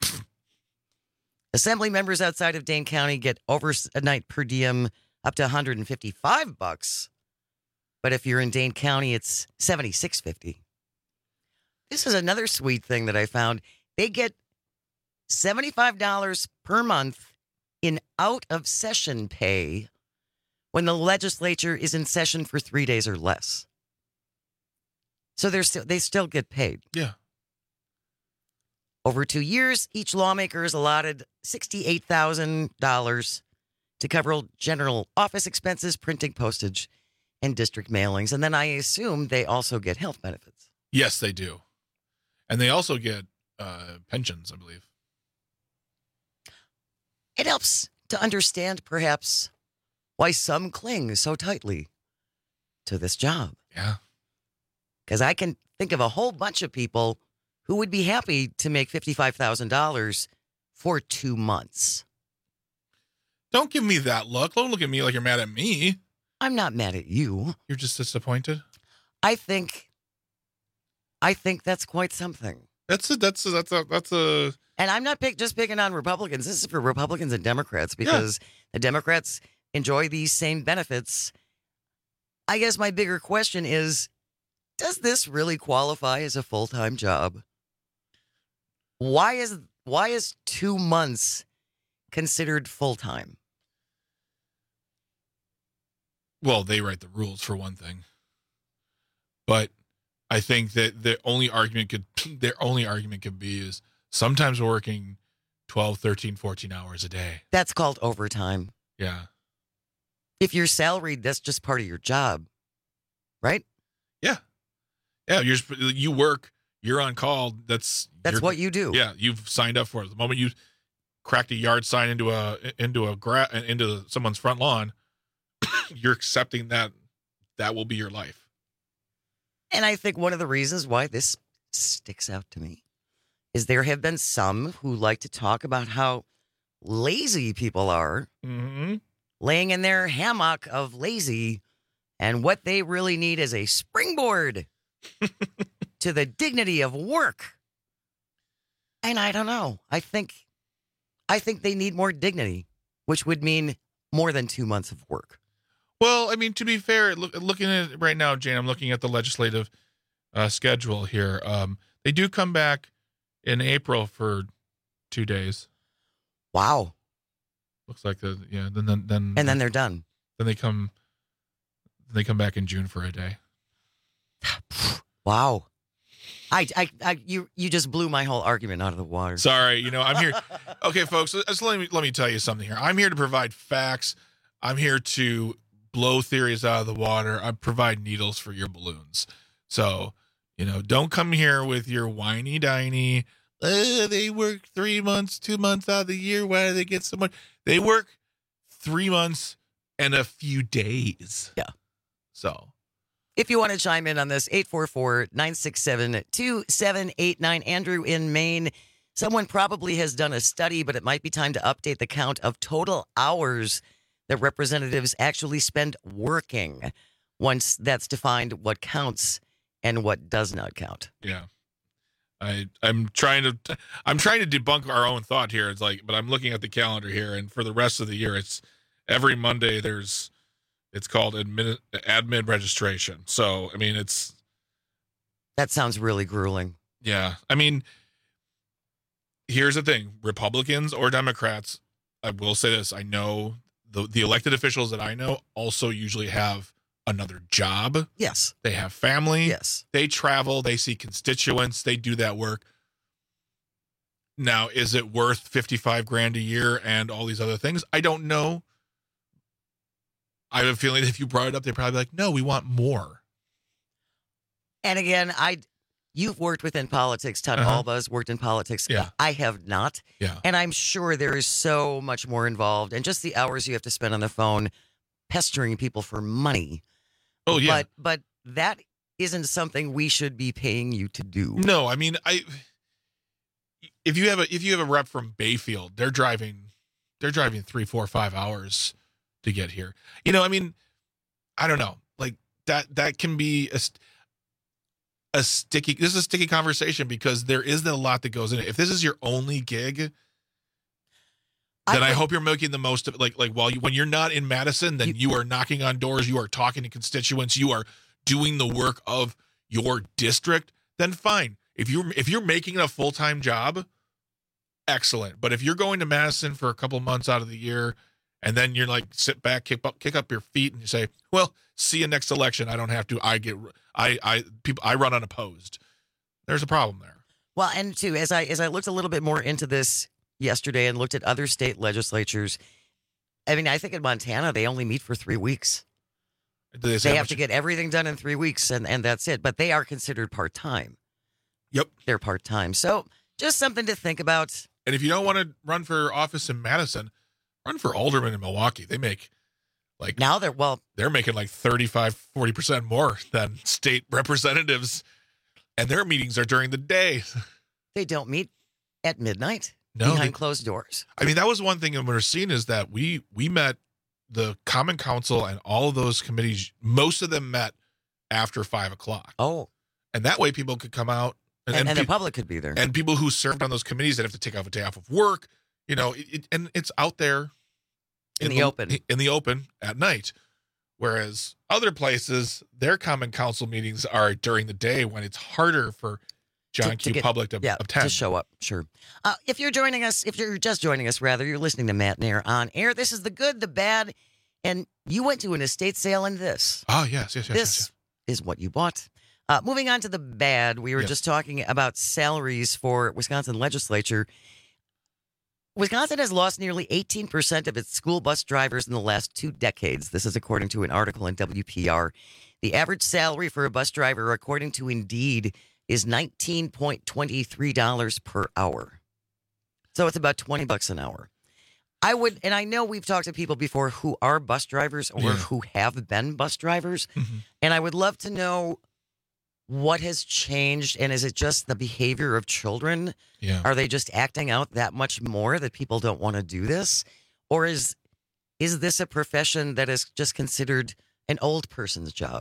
Assembly members outside of Dane County get overnight per diem up to one hundred fifty-five bucks. But if you're in Dane County, it's seventy-six fifty. This is another sweet thing that I found. They get seventy-five dollars per month in out-of-session pay when the legislature is in session for three days or less. So they're still, they still get paid. Yeah. Over two years, each lawmaker is allotted sixty-eight thousand dollars to cover general office expenses, printing, postage, and district mailings. And then I assume they also get health benefits. Yes, they do. And they also get uh, pensions, I believe. It helps to understand, perhaps, why some cling so tightly to this job. Yeah. Because I can think of a whole bunch of people who would be happy to make fifty-five thousand dollars for two months. Don't give me that look. Don't look at me like you're mad at me. I'm not mad at you. You're just disappointed? I think... I think that's quite something. That's a, that's a, that's a, that's a, and I'm not pick, just picking on Republicans. This is for Republicans and Democrats because yeah. the Democrats enjoy these same benefits. I guess my bigger question is, does this really qualify as a full-time job? Why is, why is two months considered full-time? Well, they write the rules for one thing, but I think that the only argument could, their only argument could be is sometimes we're working twelve, thirteen, fourteen hours a day. That's called overtime. Yeah. If you're salaried, that's just part of your job, right? Yeah. Yeah. You're, you work, you're on call. That's, that's what you do. Yeah. You've signed up for it. The moment you cracked a yard sign into a, into a gra- into someone's front lawn, you're accepting that that will be your life. And I think one of the reasons why this sticks out to me is there have been some who like to talk about how lazy people are, mm-hmm. laying in their hammock of lazy, and what they really need is a springboard to the dignity of work. And I don't know. I think, I think they need more dignity, which would mean more than two months of work. Well, I mean, to be fair, look, looking at it right now, Jane, I'm looking at the legislative uh, schedule here. Um, they do come back in April for two days. Wow. Looks like the yeah. Then then then and then they're done. Then they come. They come back in June for a day. Wow. I, I, I, you, you just blew my whole argument out of the water. Sorry, you know I'm here. Okay, folks, just let me let me tell you something here. I'm here to provide facts. I'm here to blow theories out of the water. I provide needles for your balloons. So, you know, don't come here with your whiny diny. Uh, they work three months, two months out of the year. Why do they get so much? They work three months and a few days. Yeah. So. If you want to chime in on this, eight four four, nine six seven, two seven eight nine. Andrew in Maine, someone probably has done a study, but it might be time to update the count of total hours that representatives actually spend working. Once that's defined, what counts and what does not count. Yeah. I, I'm trying to I'm trying to debunk our own thought here. It's like, but I'm looking at the calendar here, and for the rest of the year, it's every Monday there's It's called admin, admin registration. So, I mean, it's... That sounds really grueling. Yeah. I mean, here's the thing. Republicans or Democrats, I will say this. I know the, the elected officials that I know also usually have another job. Yes. They have family. Yes. They travel. They see constituents. They do that work. Now, is it worth fifty-five grand a year and all these other things? I don't know. I have a feeling that if you brought it up, they'd probably be like, no, we want more. And again, I, you've worked within politics. Todd Uh-huh. Alba's worked in politics. Yeah. I have not. Yeah. And I'm sure there is so much more involved. And just the hours you have to spend on the phone pestering people for money. Oh, yeah. But, but that isn't something we should be paying you to do. No, I mean, I if you have a if you have a rep from Bayfield, they're driving they're driving three, four, five hours to get here. You know, I mean, I don't know. Like that that can be a, a sticky this is a sticky conversation because there is a lot that goes in it. If this is your only gig, then I, I hope you're making the most of it. Like like while you when you're not in Madison, then you, you are knocking on doors, you are talking to constituents, you are doing the work of your district, then fine. If you're if you're making it a full-time job, excellent. But if you're going to Madison for a couple months out of the year and then you're like sit back, kick up kick up your feet and you say, "Well, see you next election. I don't have to. I get I I people I run unopposed." There's a problem there. Well, and too, as I as I looked a little bit more into this yesterday and looked at other state legislatures, I mean, I think in Montana they only meet for three weeks. They, they have to get everything done in three weeks, and, and that's it. But they are considered part-time. Yep. They're part-time. So just something to think about. And if you don't want to run for office in Madison, run for alderman in Milwaukee. They make like now they're well, they're making like thirty-five, forty percent more than state representatives. And their meetings are during the day. They don't meet at midnight no, behind they, closed doors. I mean, that was one thing that we're seeing is that we we met the Common Council and all of those committees. Most of them met after five o'clock. Oh, and that way people could come out and, and, and pe- the public could be there. And people who served on those committees that have to take off a day off of work, you know, it, it, and it's out there in, in the, the open, in the open at night. Whereas other places, their Common Council meetings are during the day when it's harder for John to, Q. to get, Public to yeah, attend. To show up, sure. Uh, if you're joining us, if you're just joining us, rather, you're listening to Matt Nair on air. This is the good, the bad, and you went to an estate sale in this. Oh, yes, yes, yes. This yes, yes. is what you bought. Uh, moving on to the bad, we were yes. just talking about salaries for Wisconsin legislature. Wisconsin has lost nearly eighteen percent of its school bus drivers in the last two decades. This is according to an article in W P R. The average salary for a bus driver, according to Indeed, is nineteen dollars and twenty-three cents per hour. So it's about twenty bucks an hour. I would, and I know we've talked to people before who are bus drivers or yeah. who have been bus drivers, mm-hmm. and I would love to know what has changed, and is it just the behavior of children? Yeah. Are they just acting out that much more that people don't want to do this? Or is is this a profession that is just considered an old person's job?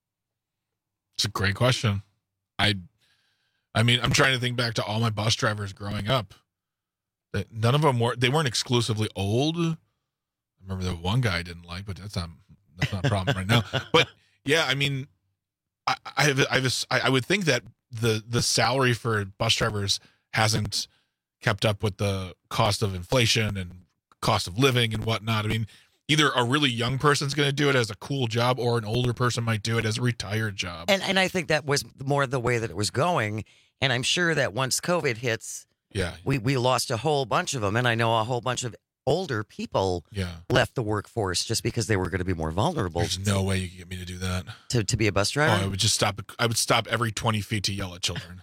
It's a great question. I I mean, I'm trying to think back to all my bus drivers growing up. That none of them were they weren't exclusively old. I remember that one guy I didn't like, but that's not that's not a problem right now. But yeah, I mean, I, I have I have a, I would think that the the salary for bus drivers hasn't kept up with the cost of inflation and cost of living and whatnot. I mean, either a really young person's going to do it as a cool job, or an older person might do it as a retired job. And and I think that was more the way that it was going. And I'm sure that once COVID hits, yeah, we, we lost a whole bunch of them. And I know a whole bunch of older people yeah. left the workforce just because they were going to be more vulnerable. There's no way you can get me to do that. To to be a bus driver? Oh, I would just stop. I would stop every twenty feet to yell at children.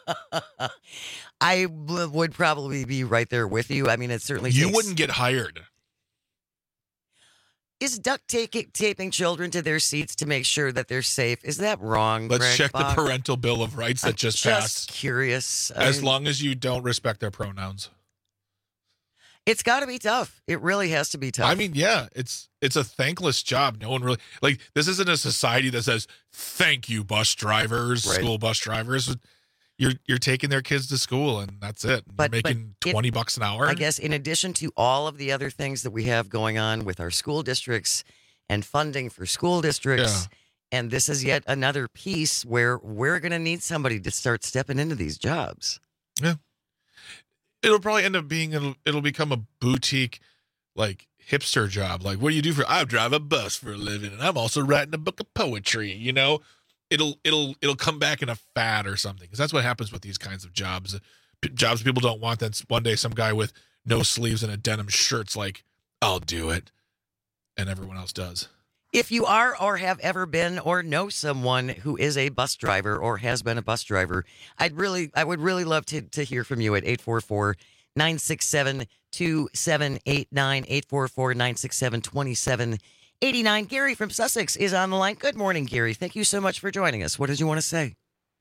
I w- would probably be right there with you. I mean, it certainly You takes... wouldn't get hired. Is duct taking, taping children to their seats to make sure that they're safe? Is that wrong? Let's Greg check Bach? the parental bill of rights that I'm just, just passed. Curious. As I- long as you don't respect their pronouns. It's got to be tough. It really has to be tough. I mean, yeah, it's it's a thankless job. No one really like this. Isn't a society that says thank you, bus drivers, Right. school bus drivers. You're you're taking their kids to school, and that's it. But- you're making but it- twenty bucks an hour. I guess in addition to all of the other things that we have going on with our school districts and funding for school districts, and this is yet another piece where we're going to need somebody to start stepping into these jobs. Yeah. It'll probably end up being, it'll, it'll become a boutique, like, hipster job. Like, what do you do for, I drive a bus for a living, and I'm also writing a book of poetry, you know? It'll, it'll, it'll come back in a fad or something. Because that's what happens with these kinds of jobs. P- jobs people don't want. Then one day some guy with no sleeves and a denim shirt's like, I'll do it. And everyone else does. If you are or have ever been or know someone who is a bus driver or has been a bus driver, I'd really, I would really love to, to hear from you at eight four four, nine six seven, two seven eight nine, eight four four, nine six seven, two seven eight nine. Gary from Sussex is on the line. Good morning, Gary. Thank you so much for joining us. What did you want to say?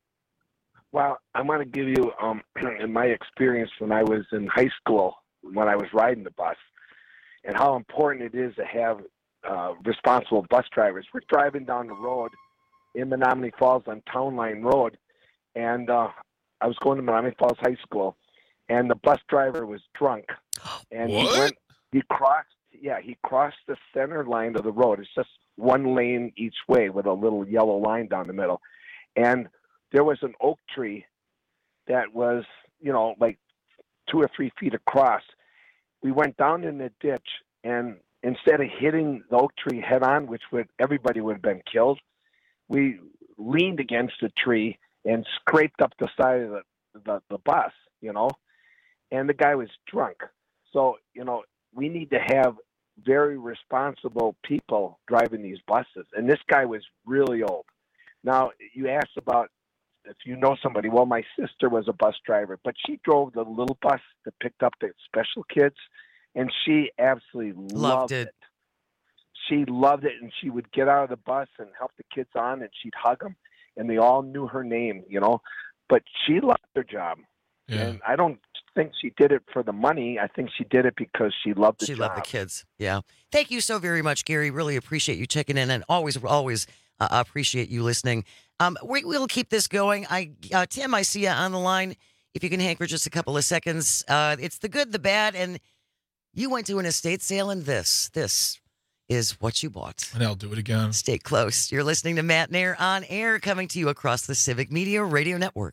Well, I want to give you, um, in my experience when I was in high school, when I was riding the bus, and how important it is to have uh, responsible bus drivers. We're driving down the road in Menominee Falls on Town Line Road, and uh, I was going to Menominee Falls High School, and the bus driver was drunk, and What? he went, he crossed, yeah, he crossed the center line of the road. It's just one lane each way with a little yellow line down the middle, and there was an oak tree that was, you know, like two or three feet across. We went down in the ditch, and instead of hitting the oak tree head on, which would everybody would have been killed, we leaned against the tree and scraped up the side of the, the, the bus, you know, and the guy was drunk. So, you know, we need to have very responsible people driving these buses. And this guy was really old. Now, you asked about if you know somebody. Well, my sister was a bus driver, but she drove the little bus that picked up the special kids, and she absolutely loved, Loved it. it. She loved it, and she would get out of the bus and help the kids on, and she'd hug them, and they all knew her name, you know. But she loved her job, Yeah. and I don't think she did it for the money. I think she did it because she loved the She job. loved the kids. Yeah. Thank you so very much, Gary. Really appreciate you checking in, and always, always uh, appreciate you listening. Um, we, we'll keep this going. I, uh, Tim, I see you on the line. If you can hang for just a couple of seconds, uh, it's the good, the bad, and you went to an estate sale, and this, this is what you bought. And I'll do it again. Stay close. You're listening to Matt Nair on air, coming to you across the Civic Media Radio Network.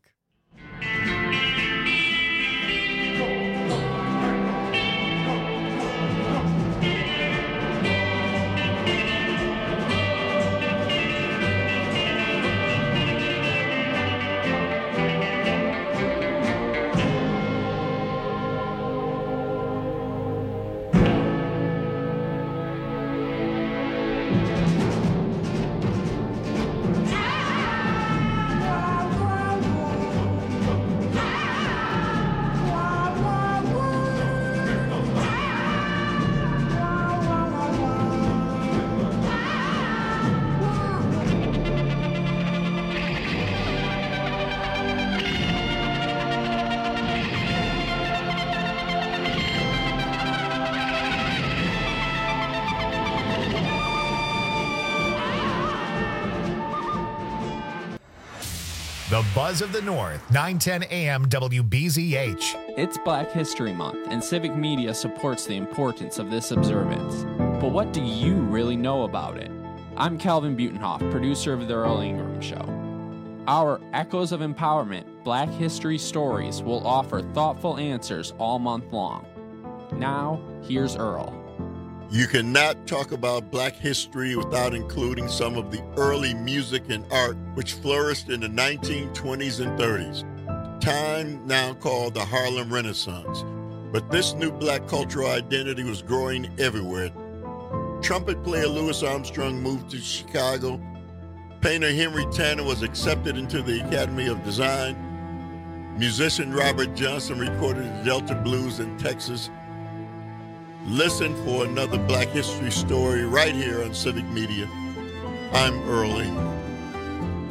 The Buzz of the North, nine ten A M W B Z H. It's Black History Month, and Civic Media supports the importance of this observance. But what do you really know about it? I'm Calvin Butenhoff, producer of The Earl Ingram Show. Our Echoes of Empowerment Black History Stories will offer thoughtful answers all month long. Now, here's Earl. You cannot talk about Black history without including some of the early music and art which flourished in the nineteen twenties and thirties, time now called the Harlem Renaissance. But this new Black cultural identity was growing everywhere. Trumpet player Louis Armstrong moved to Chicago. Painter Henry Tanner was accepted into the Academy of Design. Musician Robert Johnson recorded the Delta Blues in Texas. Listen for another Black history story right here on Civic Media. I'm Earl Ingram.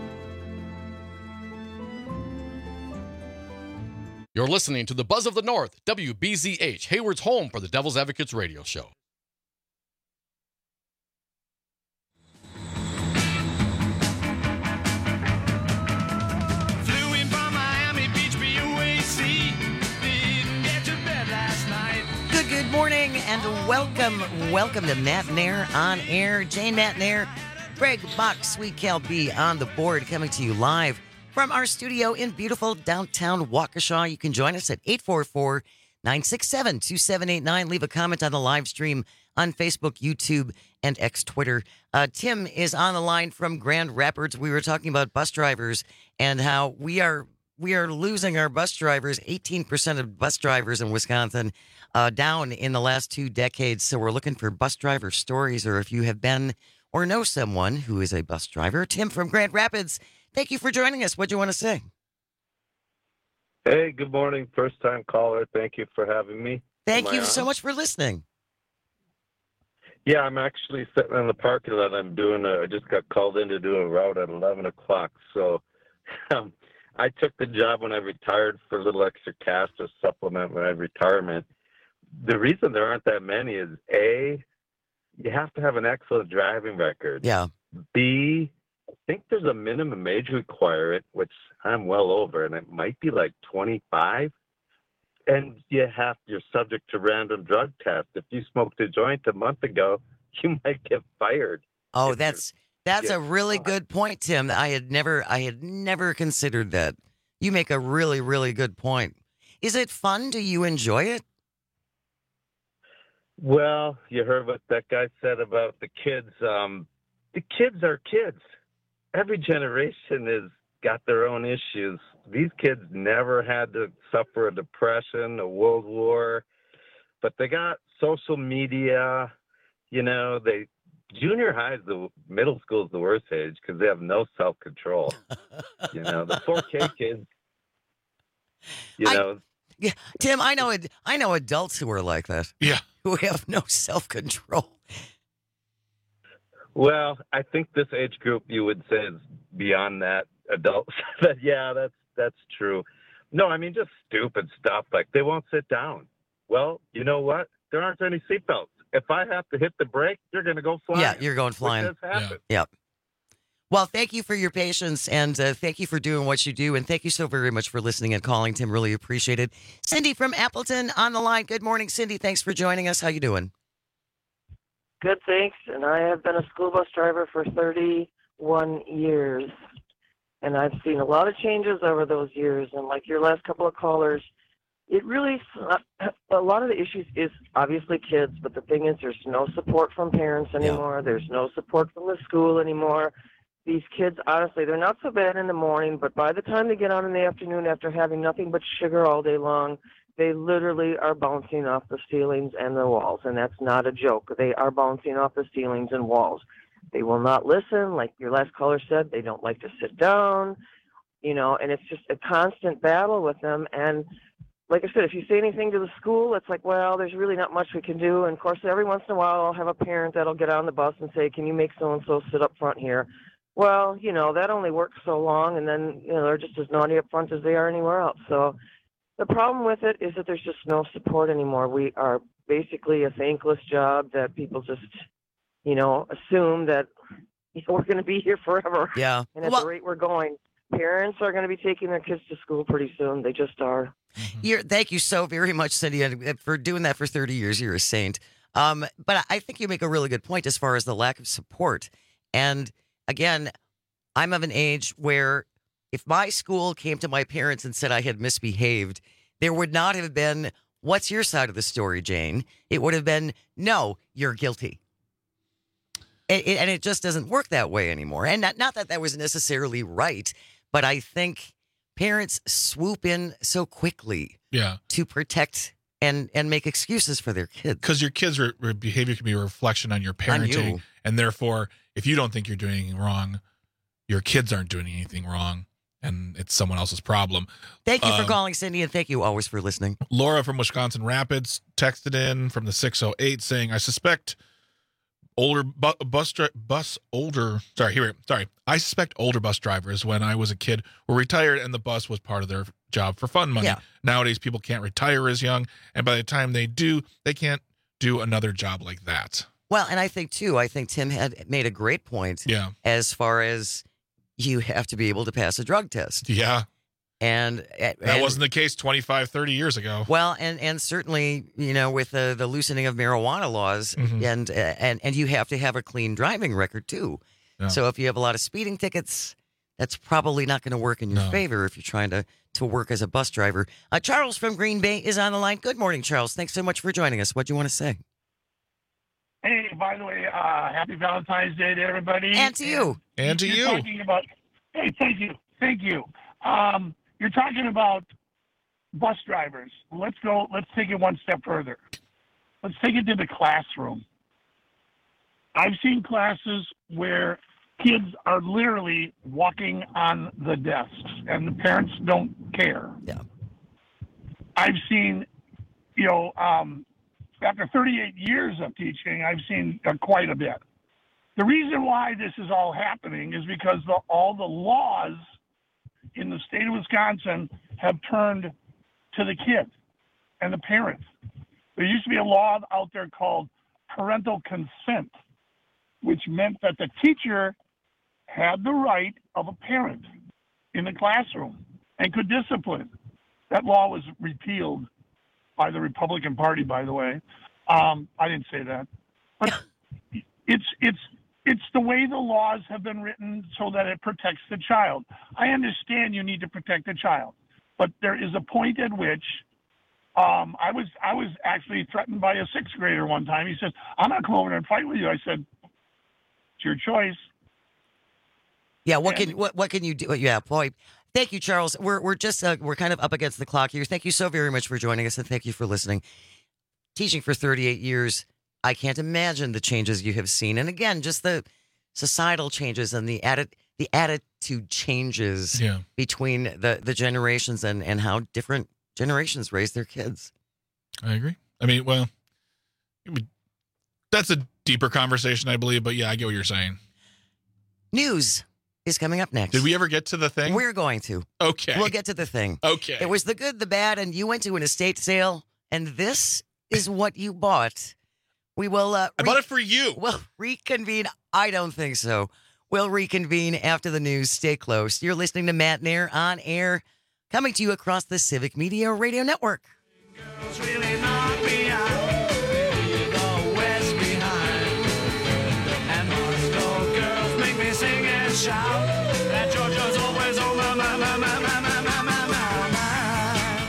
You're listening to the Buzz of the North, W B Z H, Hayward's home for the Devil's Advocates radio show. Good, good morning and welcome, welcome to Matt Nair on air. Jane Matt Nair, Greg Bach, Sweet Cal B on the board, coming to you live from our studio in beautiful downtown Waukesha. You can join us at eight four four, nine six seven, two seven eight nine. Leave a comment on the live stream on Facebook, YouTube, and X Twitter. Uh, Tim is on the line from Grand Rapids. We were talking about bus drivers and how we are we are losing our bus drivers. eighteen percent of bus drivers in Wisconsin uh, down in the last two decades. So we're looking for bus driver stories, or if you have been or know someone who is a bus driver. Tim from Grand Rapids, thank you for joining us. What do you want to say? Hey, good morning. First time caller. Thank you for having me. Thank Am you I so on? much for listening. Yeah, I'm actually sitting in the parking lot. I'm doing a, I just got called in to do a route at eleven o'clock. So um, I took the job when I retired for a little extra cash to supplement my retirement. The reason there aren't that many is A, you have to have an excellent driving record. Yeah. B, I think there's a minimum age requirement, which I'm well over, and it might be like twenty-five. And you have, you're subject to random drug tests. If you smoked a joint a month ago, you might get fired. Oh, that's that's yeah. a really good point, Tim. I had never I had never considered that. You make a really, really good point. Is it fun? Do you enjoy it? Well, you heard what that guy said about the kids. Um, the kids are kids. Every generation has got their own issues. These kids never had to suffer a depression, a world war, but they got social media. You know, they junior high is the middle school is the worst age because they have no self control. You know, the four K kids. You I, know, yeah, Tim. I know. I know adults who are like that. Yeah, who have no self control. Well, I think this age group you would say is beyond that. Adults. But yeah, that's that's true. No, I mean just stupid stuff like they won't sit down. Well, you know what? There aren't any seatbelts. If I have to hit the brake, you're going to go flying. Yeah, you're going flying. Which has happened. Yep. Well, thank you for your patience, and uh, thank you for doing what you do, and thank you so very much for listening and calling, Tim. Really appreciate it. Cindy from Appleton on the line. Good morning, Cindy. Thanks for joining us. How you doing? Good, thanks. And I have been a school bus driver for thirty-one years. And I've seen a lot of changes over those years. And like your last couple of callers, it really, a lot of the issues is obviously kids. But the thing is, there's no support from parents anymore. Yeah. There's no support from the school anymore. These kids, honestly, they're not so bad in the morning. But by the time they get out in the afternoon after having nothing but sugar all day long, they literally are bouncing off the ceilings and the walls. And that's not a joke. They are bouncing off the ceilings and walls. They will not listen. Like your last caller said, they don't like to sit down, you know, and it's just a constant battle with them. And like I said, if you say anything to the school, it's like, well, there's really not much we can do. And of course, every once in a while, I'll have a parent that'll get on the bus and say, can you make so-and-so sit up front here? Well, you know, that only works so long. And then, you know, they're just as naughty up front as they are anywhere else. So the problem with it is that there's just no support anymore. We are basically a thankless job that people just, you know, assume that you know, we're going to be here forever. Yeah. And at well, the rate we're going, parents are going to be taking their kids to school pretty soon. They just are. You're, thank you so very much, Cindy, for doing that for thirty years. You're a saint. Um, but I think you make a really good point as far as the lack of support. And again, I'm of an age where if my school came to my parents and said I had misbehaved, there would not have been, what's your side of the story, Jane? It would have been, no, you're guilty. And it, and it just doesn't work that way anymore. And not, not that that was necessarily right, but I think parents swoop in so quickly yeah. to protect and, and make excuses for their kids. Because your kids' re- re- behavior can be a reflection on your parenting. On you. And therefore, if you don't think you're doing anything wrong, your kids aren't doing anything wrong, and it's someone else's problem. Thank you um, for calling, Cindy, and thank you always for listening. Laura from Wisconsin Rapids texted in from the six oh eight saying, I suspect older bu- bus dri- bus older sorry here sorry I suspect older bus drivers when I was a kid were retired and the bus was part of their job for fun money. Yeah. Nowadays people can't retire as young, and by the time they do, they can't do another job like that. Well, and I think too, I think Tim had made a great point. Yeah. As far as you have to be able to pass a drug test. Yeah. And, and that wasn't the case twenty-five, thirty years ago. Well, and and certainly, you know, with the, the loosening of marijuana laws, Mhm. and uh, and and you have to have a clean driving record too. Yeah. So if you have a lot of speeding tickets, that's probably not going to work in your No. favor if you're trying to to work as a bus driver. Uh, Charles from Green Bay is on the line. Good morning, Charles. Thanks so much for joining us. What do you want to say? Hey, by the way, uh, happy Valentine's Day to everybody. And to you. And to You're you. Talking about, hey, thank you. Thank you. Um, you're talking about bus drivers. Let's go. Let's take it one step further. Let's take it to the classroom. I've seen classes where kids are literally walking on the desks and the parents don't care. Yeah. I've seen, you know, um, after thirty-eight years of teaching, I've seen uh, quite a bit. The reason why this is all happening is because the, all the laws in the state of Wisconsin have turned to the kid and the parents. There used to be a law out there called parental consent, which meant that the teacher had the right of a parent in the classroom and could discipline. That law was repealed by the Republican Party, by the way. Um, I didn't say that. But it's it's it's the way the laws have been written so that it protects the child. I understand you need to protect the child, but there is a point at which um, I was I was actually threatened by a sixth grader one time. He says, "I'm not come over there and fight with you." I said, "It's your choice." Yeah, what can what what can you do? Yeah, boy. Thank you, Charles. We're we're just uh, we're kind of up against the clock here. Thank you so very much for joining us, and thank you for listening. Teaching for thirty-eight years, I can't imagine the changes you have seen, and again, just the societal changes and the atti- the attitude changes Yeah. between the the generations and and how different generations raise their kids. I agree. I mean, well, I mean, that's a deeper conversation, I believe, but yeah, I get what you're saying. News is coming up next. Did we ever get to the thing? We're going to. Okay. We'll get to the thing. Okay. It was the good, the bad, and you went to an estate sale, and this is what you bought. We will. Uh, I bought it for you. We'll reconvene. I don't think so. We'll reconvene after the news. Stay close. You're listening to Matt Nair on air, coming to you across the Civic Media Radio Network. Really knock me out, leave the West behind. And Moscow girls make me sing and shout that Georgia's always on my, my, my, my, my, my, my, my, my, my.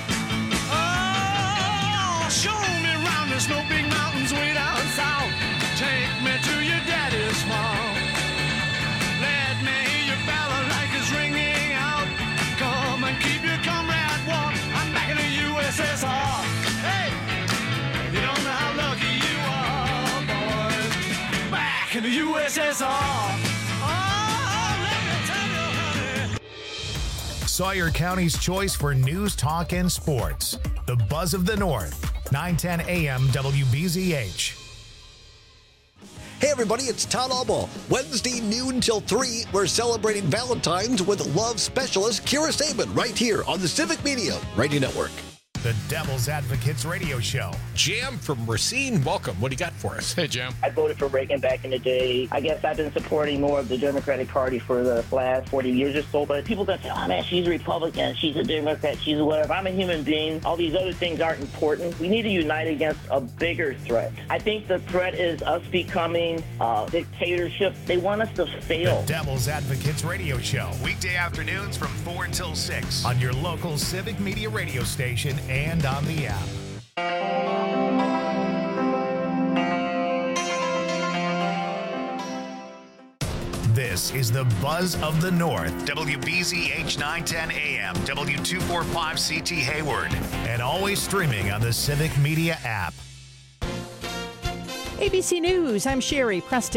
Oh, show me round the snow big mountains way down south. Take me to your daddy's farm. Let me hear your balalaikas ringing out. Come and keep your comrade warm. I'm back in the U S S R. Hey, you don't know how lucky you are, boys. Back in the U S S R. Oh, let me tell you, honey. Sawyer County's choice for news, talk, and sports. The Buzz of the North, nine ten A M W B Z H. Hey everybody, it's Todd Albaugh. Wednesday noon till three, we're celebrating Valentine's with love specialist Kira Saban right here on the Civic Media Radio Network. The Devil's Advocates Radio Show. Jam from Racine, welcome. What do you got for us? Hey, Jam. I voted for Reagan back in the day. I guess I've been supporting more of the Democratic Party for the last forty years or so. But people that say, oh, man, she's a Republican, she's a Democrat, she's a whatever. I'm a human being. All these other things aren't important. We need to unite against a bigger threat. I think the threat is us becoming a dictatorship. They want us to fail. The Devil's Advocates Radio Show. Weekday afternoons from four until six on your local Civic Media radio station and on the app. This is the Buzz of the North. W B Z H nine ten A M, W two forty-five C T Hayward, and always streaming on the Civic Media app. A B C News, I'm Sherry Preston.